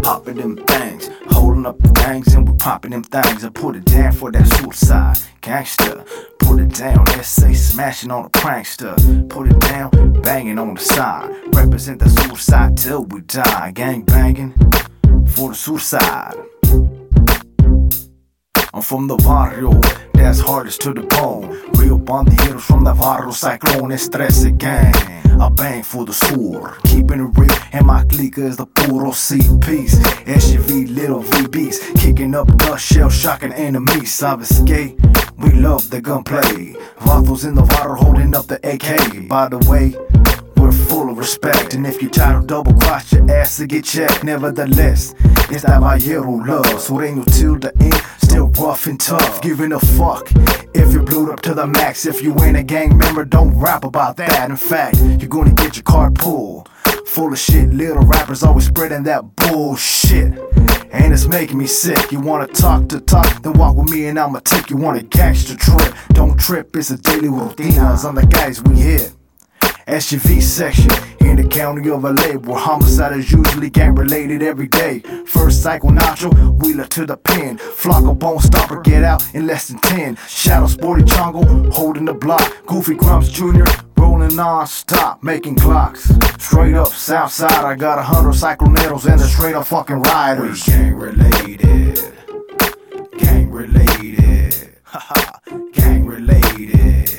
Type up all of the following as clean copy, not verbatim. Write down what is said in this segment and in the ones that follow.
popping them things, holding up the things, and we popping them things. I put it down for that suicide gangster. Put it down, SA smashing on a prankster. Put it down, banging on the side. Represent the suicide till we die. Gang banging for the suicide. I'm from the barrio, that's hardest to the bone. Real bandeiros from the barrio, Cyclone, Estresse gang. I bang for the sur, keeping it real, and my clique is the puro CPs. SUV, little VBs, kicking up dust, shell shocking enemies. Sabes, we love the gunplay. Vatos in the water holding up the AK. By the way, we're full of respect, and if you try to double cross your ass to get checked. Nevertheless, it's that Vallero love. Sureño till the end, still rough and tough. Giving a fuck if you blew up to the max. If you ain't a gang member, don't rap about that. In fact, you're gonna get your car pulled full of shit. Little rappers always spreading that bullshit, and it's making me sick. You wanna talk to talk, then walk with me and I'ma take you on a gangster trip. Don't trip, it's a daily routine. I'm the guys we hit. SUV section in the county of LA, where homicide is usually gang related every day. First cycle nacho, wheeler to the pen. Flocko bone stopper, get out in less than 10. Shadow sporty chongo, holding the block. Goofy Grumps Jr., rolling non-stop, making clocks. Straight up south side, I got 100 cycloneros and the straight up fucking riders. We gang related, gang related, haha, gang related.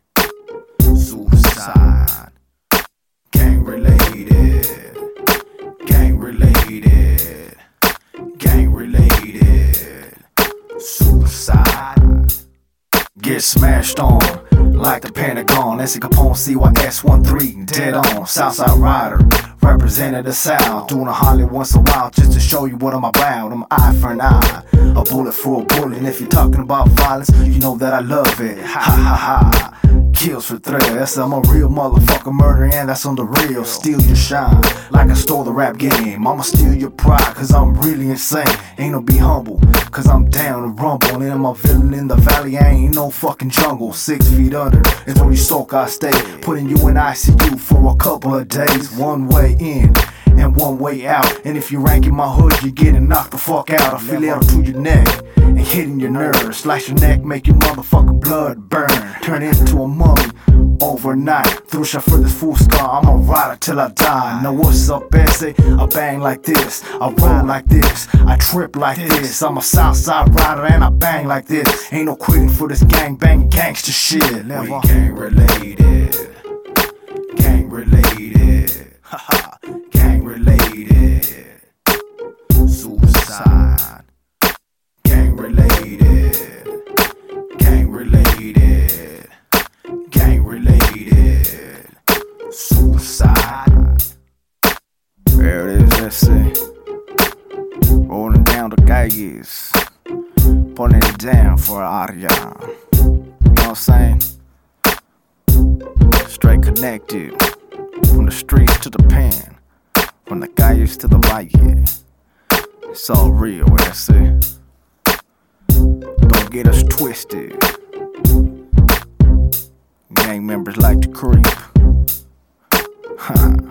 Suicide, gang related, gang related, gang related. Suicide. Get smashed on like the Pentagon. S. Capone CYS13, dead on. Southside Rider, representing the South. Doing a Holly once a while just to show you what I'm about. I'm eye for an eye, a bullet for a bullet. And if you're talking about violence, you know that I love it. Ha ha ha. Kills for threats. I'm a real motherfucker, murder, and that's on the real. Steal your shine like I stole the rap game. I'ma steal your pride, cause I'm really insane. Ain't no be humble, cause I'm down to rumble. And I'm a villain in the valley, I ain't no fucking jungle. 6 feet under, it's where you soak I stay. Putting you in ICU for a couple of days. One way in and one way out. And if you rank in my hood, you're getting knocked the fuck out. I feel it to your neck and hitting your nerves. Slash your neck, make your motherfucking blood burn. Turn into a mummy overnight. Through shot for this full scar, I'm a rider till I die. Now what's up, essay? I bang like this, I roll like this, I trip like this. I'm a Southside rider and I bang like this. Ain't no quitting for this gang banging gangster shit. Never. We gang related, gang related, haha, gang related. Suicide, gang related, gang related, gang related. Suicide. There it is, let's see. Rolling down the calles, putting it down for Aria. You know what I'm saying? Straight connected, from the streets to the pen, from the calles to the valle. It's all real, let's see. Don't get us twisted. Gang members like to creep.